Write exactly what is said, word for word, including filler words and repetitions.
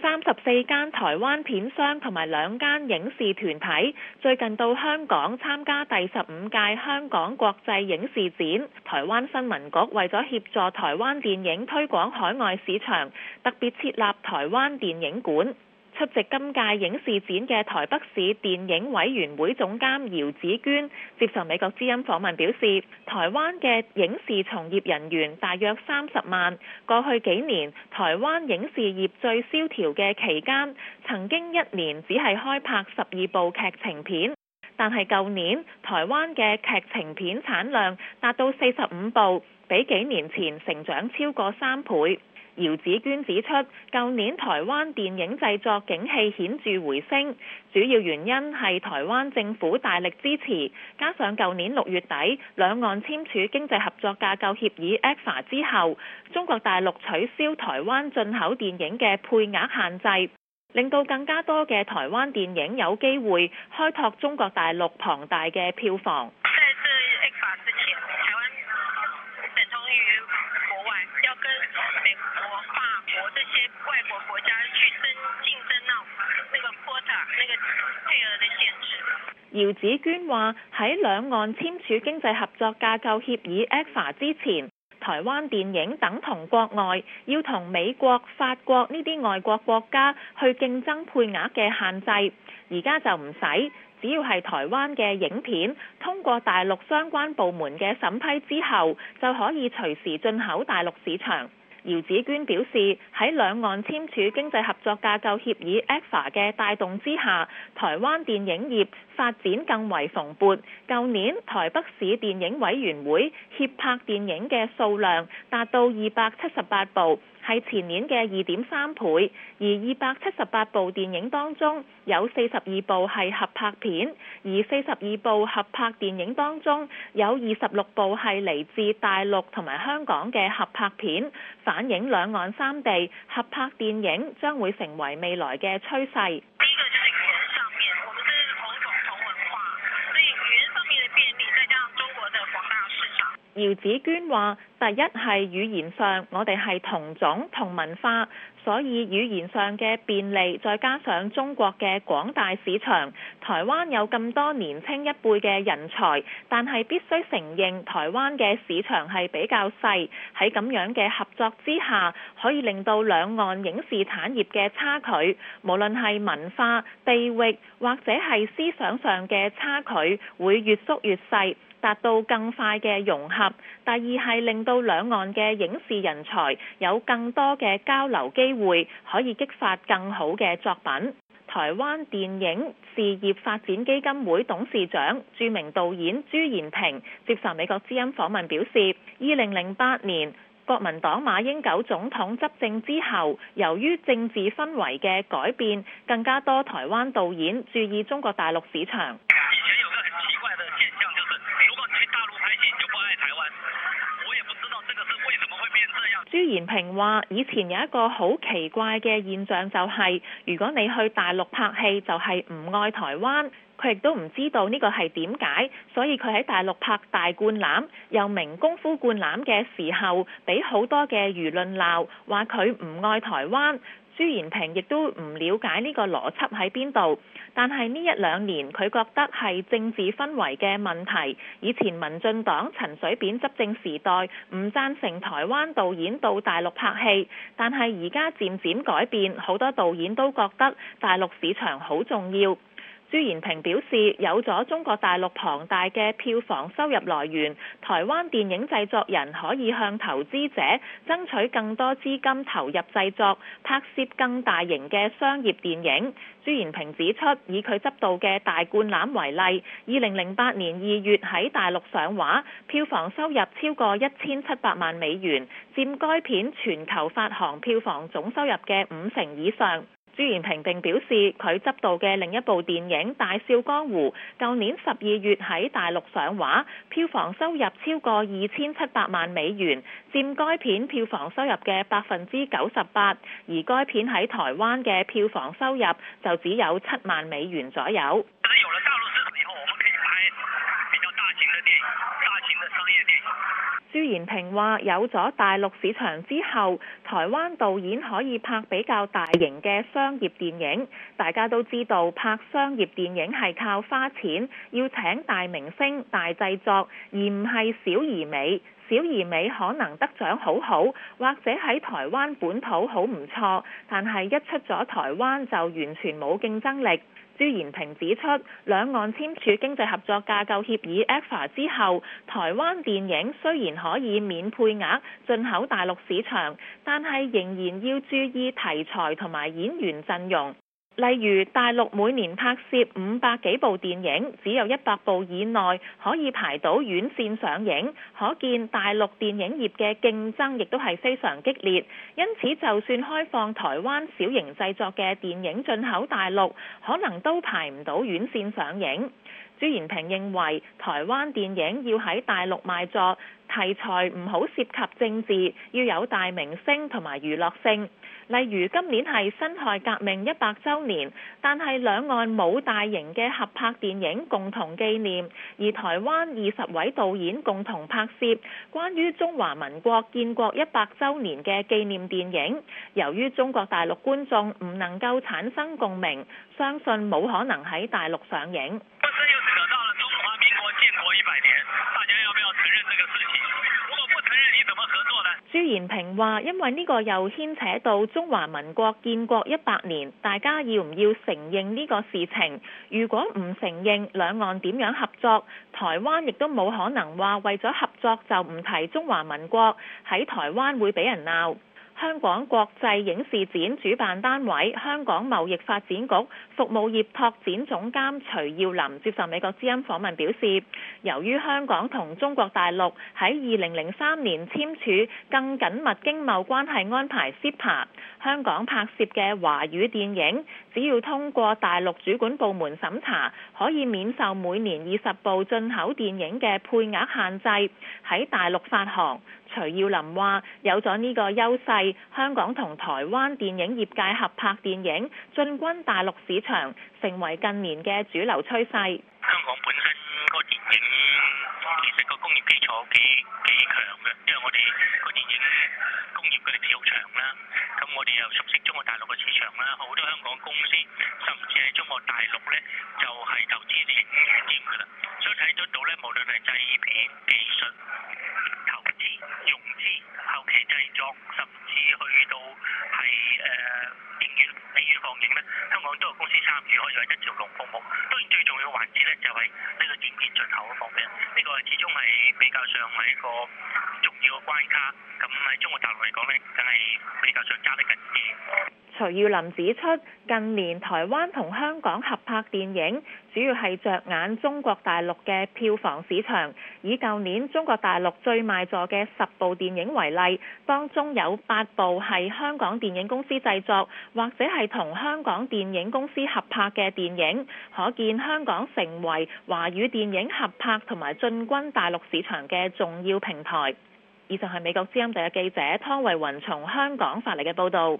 三十四間台灣片商同埋兩間影視團體最近到香港參加第十五屆香港國際影視展。台灣新聞局為咗協助台灣電影推廣海外市場，特別設立台灣電影館。出席今屆影視展嘅台北市電影委員會總監姚子娟接受美國之音訪問表示，台灣嘅影視從業人員大約三十萬。過去幾年，台灣影視業最蕭條嘅期間，曾經一年只係開拍十二部劇情片，但係舊年台灣嘅劇情片產量達到四十五部，比幾年前成長超過三倍。姚子娟指出，舊年台灣電影製作景氣顯著回升，主要原因係台灣政府大力支持，加上舊年六月底兩岸簽署經濟合作架構協議 E C F A 之後，中國大陸取消台灣進口電影嘅配額限制，令到更加多嘅台灣電影有機會開拓中國大陸龐大嘅票房。姚子娟話：喺兩岸簽署經濟合作架構協議 E C F A 之前，台灣電影等同國外要同美國、法國呢啲外國國家去競爭配額嘅限制，而家就唔使，只要係台灣嘅影片通過大陸相關部門嘅審批之後，就可以隨時進口大陸市場。姚子娟表示，喺兩岸簽署經濟合作架構協議 E C F A 嘅帶動之下，台灣電影業發展更為蓬勃。舊年台北市電影委員會協拍電影嘅數量達到二百七十八部，係前年嘅二點三倍，而二百七十八部電影當中有四十二部係合拍片，而四十二部合拍電影當中有二十六部係嚟自大陸同埋香港嘅合拍片，反映兩岸三地合拍電影將會成為未來嘅趨勢。姚子娟話：第一係語言上，我哋係同種同文化，所以語言上嘅便利，再加上中國嘅廣大市場，台灣有咁多年輕一輩嘅人才，但係必須承認台灣嘅市場係比較細，喺咁樣嘅合作之下，可以令到兩岸影視產業嘅差距，無論係文化、地域或者係思想上嘅差距，會越縮越細，達到更快嘅融合。第二係令到兩岸嘅影視人才有更多嘅交流機會，可以激發更好嘅作品。台灣電影事業發展基金會董事長、著名導演朱延平接受美國之音訪問表示，二零零八年國民黨馬英九總統執政之後，由於政治氛圍嘅改變，更加多台灣導演注意中國大陸市場。朱延平話：以前有一個好奇怪嘅現象，就係如果你去大陸拍戲，就係唔愛台灣。佢亦都唔知道呢個係點解，所以佢喺大陸拍大灌籃，又名功夫灌籃嘅時候，俾好多嘅輿論鬧，話佢唔愛台灣。朱延平亦都唔了解呢個邏輯喺邊度，但係呢一兩年佢覺得係政治氛圍嘅問題。以前民進黨陳水扁執政時代唔贊成台灣導演到大陸拍戲，但係而家漸漸改變，好多導演都覺得大陸市場好重要。朱延平表示，有咗中國大陸龐大嘅票房收入來源，台灣電影製作人可以向投資者爭取更多資金投入製作，拍攝更大型嘅商業電影。朱延平指出，以佢執導嘅大灌籃為例，二零零八年二月喺大陸上畫，票房收入超過一千七百萬美元，佔該片全球發行票房總收入嘅五成以上。朱延平並表示，佢執導嘅另一部電影《大笑江湖》，舊年十二月喺大陸上畫，票房收入超過二千七百萬美元，佔該片票房收入嘅百分之九十八，而該片喺台灣嘅票房收入就只有七萬美元左右。 朱延平話：有咗大陸市場之後，台灣導演可以拍比較大型嘅商業電影。大家都知道拍商業電影係靠花錢，要請大明星、大製作，而唔係小而美。小而美可能得獎好好，或者喺台灣本土好唔錯，但係一出咗台灣就完全冇競爭力。朱延平指出，兩岸簽署經濟合作架構協議 E C F A 之後，台灣電影雖然可以免配額進口大陸市場，但係仍然要注意題材同埋演員陣容。例如大陸每年拍攝五百幾部電影，只有一百部以內可以排到院線上映，可見大陸電影業嘅競爭亦都係非常激烈。因此就算開放台灣小型製作嘅電影進口大陸，可能都排唔到院線上映。朱延平認為台灣電影要喺大陸賣座，題材唔好涉及政治，要有大明星同埋娛樂性。例如今年係辛亥革命一百週年，但係兩岸冇大型嘅合拍電影共同紀念，而台灣二十位導演共同拍攝關於中華民國建國一百週年嘅紀念電影。由於中國大陸觀眾唔能夠產生共鳴，相信冇可能喺大陸上映。朱延平話：因為呢個又牽扯到中華民國建國一百年，大家要唔要承認呢個事情？如果唔承認，兩岸點樣合作？台灣亦都冇可能話為咗合作就唔提中華民國，喺台灣會俾人鬧。香港國際影視展主辦單位香港貿易發展局服務業拓展總監徐耀林接受美國之音訪問表示，由於香港同中國大陸喺二零零三年簽署更緊密經貿關係安排 C E P A， 香港拍攝嘅華語電影只要通過大陸主管部門審查，可以免受每年二十部進口電影嘅配額限制，喺大陸發行。徐耀林話：有咗呢個優勢，香港同台灣電影業界合拍電影，進軍大陸市場，成為近年嘅主流趨勢。 香港本身個電影其實個工業基礎幾幾強嘅，因為我哋個電影工業嘅歷史好長啦，咁我哋又熟悉中國大陸嘅市場啦，好多香港公司甚至係中國大陸咧就係投資啲影院添㗎啦，所以睇得到咧，無論係製片技術、投資、融資、後期製作，甚至去到喺誒影院影院放映咧，香港都有公司參與，可以話一條龍服務。當然最重要嘅環節咧就係呢個電片進口嘅方面，呢個始終係比較上係一個重要嘅關卡。咁喺中國大陸嚟講咧，梗係比較上揸得緊啲。 徐耀林指出，近年台灣同香港合拍電影，主要係着眼中國大陸嘅票房市場。以舊年中國大陸最賣座嘅十部電影為例，當中有八部係香港電影公司製作，或者係同香港電影公司合拍嘅電影，可見香港成為華語電影合拍同埋進軍大陸市場嘅重要平台。以上係美國之音第一記者湯慧雲從香港發嚟嘅報導。